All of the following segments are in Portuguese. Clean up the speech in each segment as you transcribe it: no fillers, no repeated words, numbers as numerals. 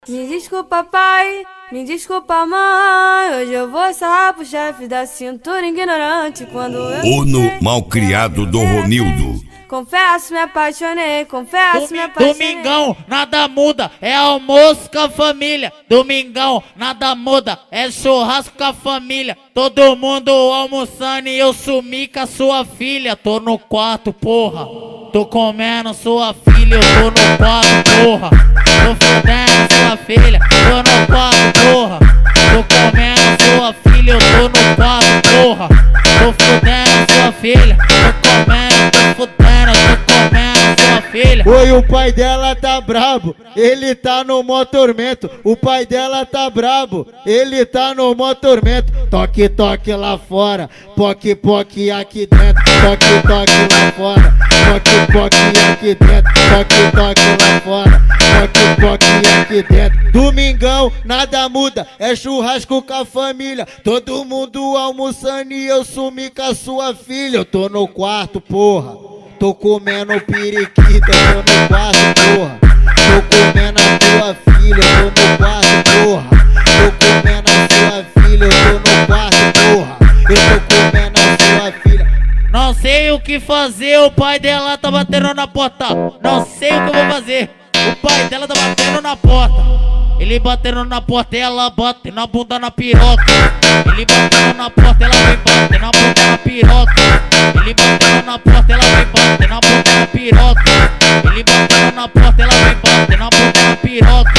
Me desculpa, pai, me desculpa, mãe. Hoje eu vou sarrar pro chefe da cintura ignorante. Quando eu Uno malcriado do Ronildo. Confesso, me apaixonei, confesso, me apaixonei. Domingão, nada muda, é almoço com a família. Domingão, nada muda, é churrasco com a família. Todo mundo almoçando e eu sumi com a sua filha. Tô no quarto, porra, tô comendo sua filha. Eu tô no quarto, porra, tô fudendo sua filha. Tô no quarto, porra, tô comendo sua filha. Eu tô no quarto, porra, tô fudendo sua filha. Tô comendo, tô fudendo, tô comendo sua filha. Oi, o pai dela tá brabo, ele tá no mó tormento. O pai dela tá brabo, ele tá no mó tormento. Toque, toque lá fora, poque, poque aqui dentro. Toque, toque lá fora, poque, poque aqui dentro. Toque, toque lá fora, poque, poque aqui dentro. Domingão, nada muda, é churrasco com a família. Todo mundo almoçando e eu sumi com a sua filha. Eu tô no quarto, porra, tô comendo periquita. Eu tô no quarto, porra, tô comendo a tua filha. Eu tô no quarto, porra, tô comendo a sua filha. Eu tô no quarto, porra, eu tô comendo a sua filha. Não sei o que fazer, o pai dela tá batendo na porta. Não sei o que eu vou fazer, o pai dela tá batendo na porta. Ele batendo na porta, ela bate na bunda na piroca. Ele batendo na porta, ela vem bater na bunda na piroca. Ele batendo na porta, ela vem bater na bunda na piroca. Ele batendo na porta, ela vem bater na bunda na piroca.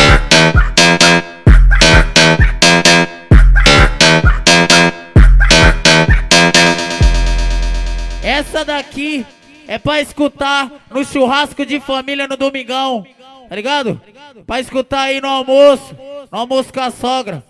Essa daqui é pra escutar no churrasco de família no domingão, tá ligado? Pra escutar aí no almoço com a sogra.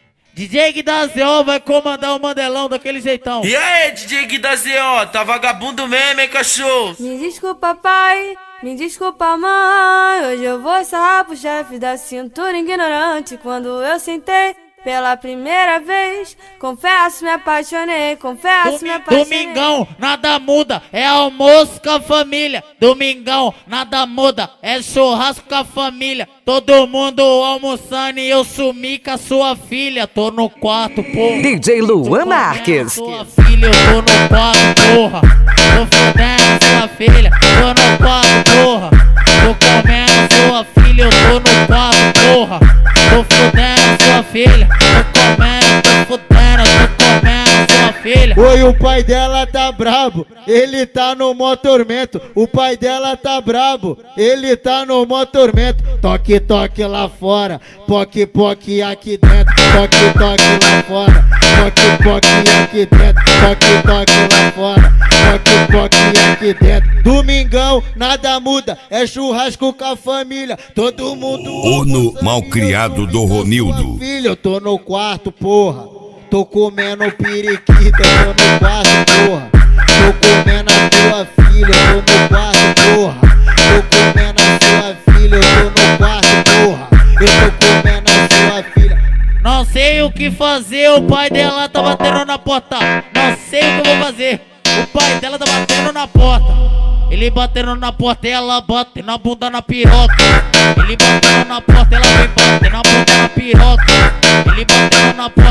DJ Guidazio vai comandar o Mandelão daquele jeitão. E aí, DJ Guidazio, tá vagabundo mesmo, hein, cachorro? Me desculpa, pai, me desculpa, mãe. Hoje eu vou sarrar pro chefe da cintura ignorante. Quando eu sentei pela primeira vez, confesso, me apaixonei, confesso, me apaixonei. Domingão, nada muda, é almoço com a família. Domingão, nada muda, é churrasco com a família. Todo mundo almoçando e eu sumi com a sua filha. Tô no quarto, porra, DJ Luan Marques. Sua filha, eu tô no quarto, porra, tô fudendo sua filha. Tô no quarto, porra, tô comendo sua filha. Eu tô no quarto, porra, tô fudendo sua filha. Tô comendo, tô fudendo, tô comendo sua filha. Oi, o pai dela tá brabo, ele tá no mó tormento. O pai dela tá brabo, ele tá no mó tormento. Toque, toque lá fora, poque, poque aqui dentro. Toque, toque lá fora, poque, poque aqui dentro. Toque, toque lá fora, poque, poque aqui dentro. Domingão, nada muda, é churrasco com a família. Todo mundo Uno malcriado do Ronildo. filho, eu tô no quarto, porra, tô comendo periquita. Eu tô no quarto, porra, tô comendo a tua filha. Eu tô no quarto, porra, tô comendo a sua filha. Eu tô no quarto, porra, eu tô comendo a sua filha. Não sei o que fazer, o pai dela tá batendo na porta. Não sei o que eu vou fazer, o pai dela tá batendo na porta. Ele batendo na porta, ela bate na bunda na piroca. Ele batendo na porta, ela vem bater na bunda na piroca. Ele batendo na porta.